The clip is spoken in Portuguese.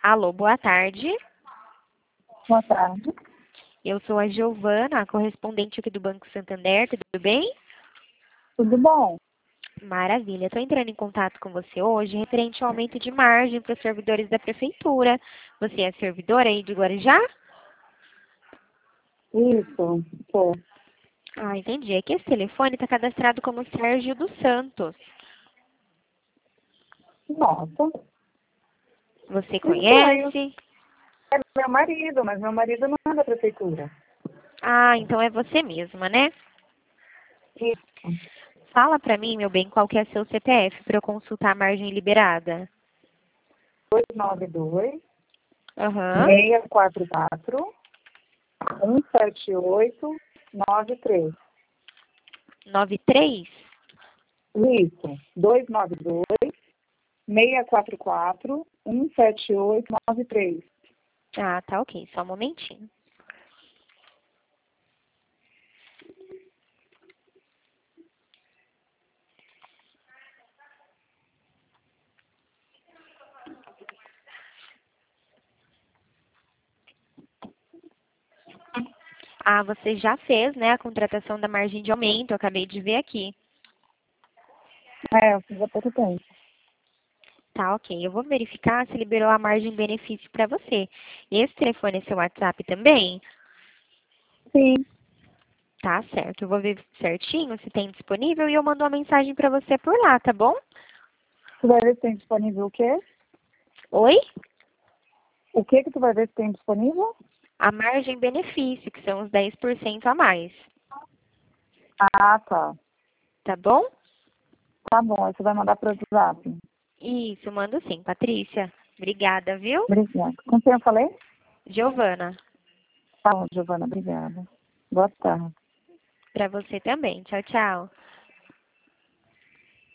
Alô, boa tarde. Boa tarde. Eu sou a Giovana, a correspondente aqui do Banco Santander, tudo bem? Tudo bom? Maravilha. Estou entrando em contato com você hoje referente ao aumento de margem para os servidores da Prefeitura. Você é servidora aí de Guarujá? Isso, tô. Ah, entendi. É que esse telefone está cadastrado como Sérgio dos Santos. Nossa, Você estranho. conhece? É meu marido, mas meu marido não é da prefeitura. Ah, então é você mesma, né? Isso. Fala para mim, meu bem, qual que é seu CPF para eu consultar a margem liberada. 292 Aham. 644 178 93. 93? Isso. 292 644 178 93. Ah, tá ok. Só um momentinho. Ah, você já fez, né, a contratação da margem de aumento, eu acabei de ver aqui. É, eu fiz há pouco tempo. Tá, ok. Eu vou verificar se liberou a margem de benefício para você. Esse telefone é seu WhatsApp também? Sim. Tá certo. Eu vou ver certinho se tem disponível e eu mando uma mensagem para você por lá, tá bom? Tu vai ver se tem disponível o quê? Oi? O que que tu vai ver se tem disponível? A margem benefício, que são os 10% a mais. Ah, tá. Tá bom? Tá bom, aí você vai mandar para o WhatsApp. Isso, mando sim, Patrícia. Obrigada, viu? Obrigada. Com quem eu falei? Giovana, Tá bom, Giovana, obrigada. Boa tarde. para você também. Tchau, tchau.